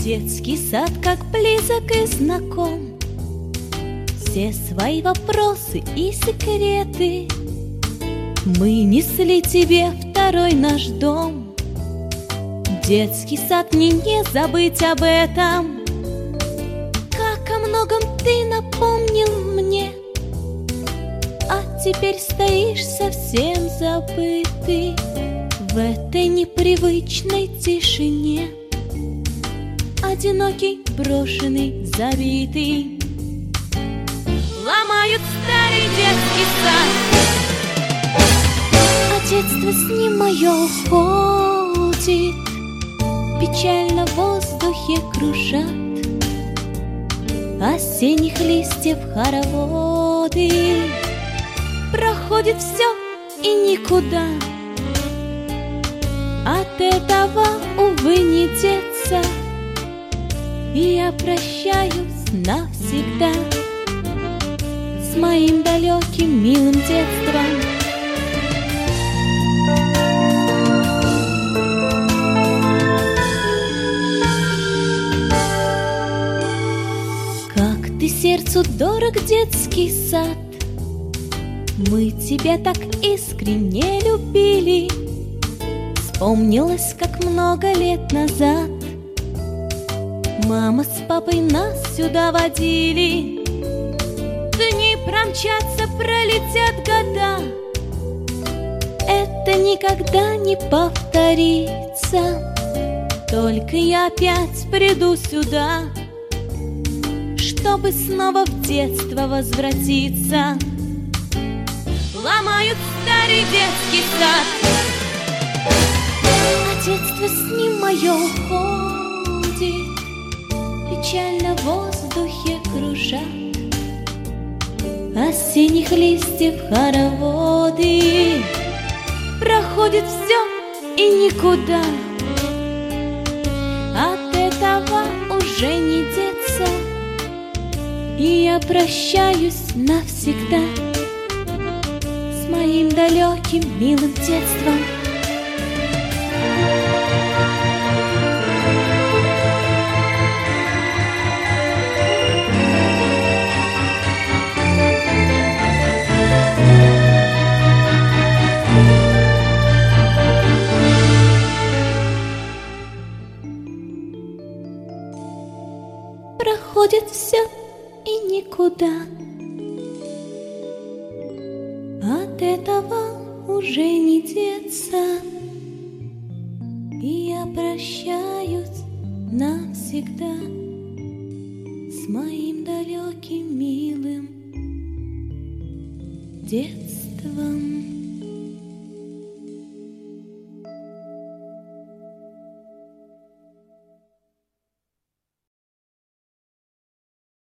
Детский сад как близок и знаком, все свои вопросы и секреты мы несли тебе, второй наш дом. Детский сад, мне не забыть об этом. Как о многом ты напомнил мне, а теперь стоишь совсем забытый в этой непривычной тишине. Одинокий, брошенный, забитый, ломают старый детский сад. А детство с ним мое уходит, печально в воздухе кружат осенних листьев хороводы. Проходит все и никуда, от этого, увы, не деться. И я прощаюсь навсегда с моим далеким милым детством. Как ты сердцу дорог, детский сад, мы тебя так искренне любили. Вспомнилось, как много лет назад мама с папой нас сюда водили. Дни промчатся, пролетят года, это никогда не повторится. Только я опять приду сюда, чтобы снова в детство возвратиться. Ломают старый детский сад, а детство с ним мое уходит, печально в воздухе кружат осенних листьев хороводы. Проходит все и никуда, от этого уже не деться. И я прощаюсь навсегда с моим далеким милым детством. Проходит все и никуда, от этого уже не деться. И я прощаюсь навсегда с моим далеким милым детством.